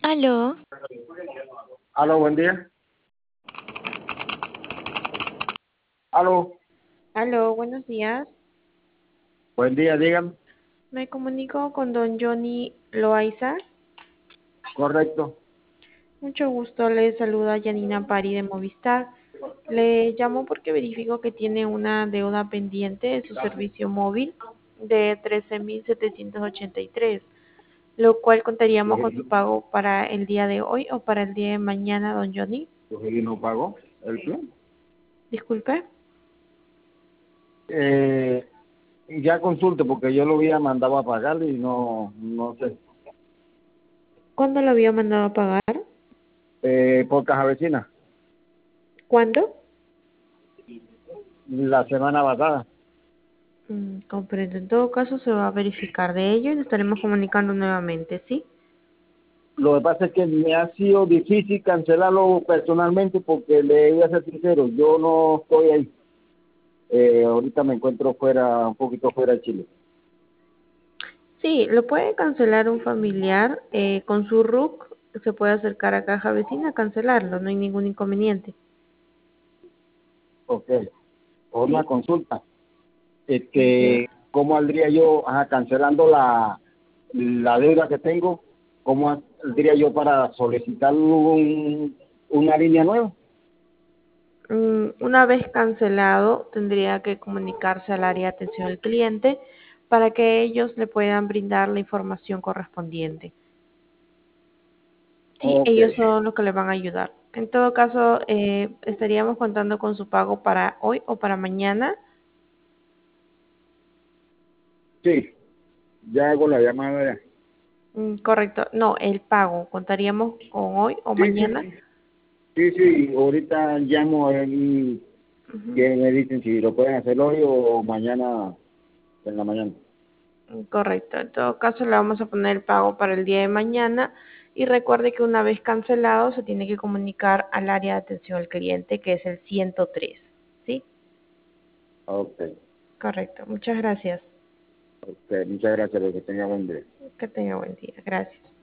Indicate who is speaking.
Speaker 1: Aló,
Speaker 2: Aló, buen día. Aló,
Speaker 3: Aló, buenos días.
Speaker 2: buen día, dígame.
Speaker 3: Me comunico con don Johnny Loaiza.
Speaker 2: Correcto.
Speaker 3: Mucho gusto, le saluda Yanina Pari de Movistar. Le llamo porque verifico que tiene una deuda pendiente de su servicio móvil de 13.783, lo cual contaríamos con su pago para el día de hoy o para el día de mañana, don Johnny.
Speaker 2: ¿Y no pagó el plan?
Speaker 3: Disculpe,
Speaker 2: Eh, ya consulte porque yo lo había mandado a pagar y no sé.
Speaker 3: ¿cuándo lo había mandado a pagar?
Speaker 2: Por caja vecina,
Speaker 3: ¿Cuándo?
Speaker 2: la semana pasada.
Speaker 3: Comprendo. En todo caso, se va a verificar de ello y nos estaremos comunicando nuevamente, ¿sí?
Speaker 2: Lo que pasa es que me ha sido difícil cancelarlo personalmente porque le voy a ser sincero, yo no estoy ahí. Ahorita me encuentro fuera, un poquito fuera de Chile.
Speaker 3: Sí, lo puede cancelar un familiar con su RUC. Se puede acercar a caja vecina a cancelarlo, no hay ningún inconveniente.
Speaker 2: Ok. Una
Speaker 3: ¿Sí?
Speaker 2: consulta.
Speaker 3: Diga.
Speaker 2: ¿Cómo saldría yo cancelando la deuda que tengo? ¿Cómo saldría yo para solicitar una línea nueva?
Speaker 3: Una vez cancelado, tendría que comunicarse al área de atención al cliente para que ellos le puedan brindar la información correspondiente. Sí,
Speaker 2: Ok,
Speaker 3: ellos son los que le van a ayudar. En todo caso, estaríamos contando con su pago para hoy o para mañana.
Speaker 2: sí, ya hago la llamada ya.
Speaker 3: Correcto. No, el pago. Contaríamos con hoy o
Speaker 2: Sí, sí,
Speaker 3: mañana.
Speaker 2: sí. Sí, sí, ahorita llamo a y
Speaker 3: Ujú.
Speaker 2: que me dicen si lo pueden hacer hoy o mañana en la mañana.
Speaker 3: Correcto. En todo caso, le vamos a poner el pago para el día de mañana y recuerde que una vez cancelado se tiene que comunicar al área de atención al cliente, que es el 103. ¿Sí?
Speaker 2: Ok,
Speaker 3: Correcto. Muchas gracias.
Speaker 2: ok, muchas gracias, que tenga buen día.
Speaker 3: Que tenga buen día. Gracias.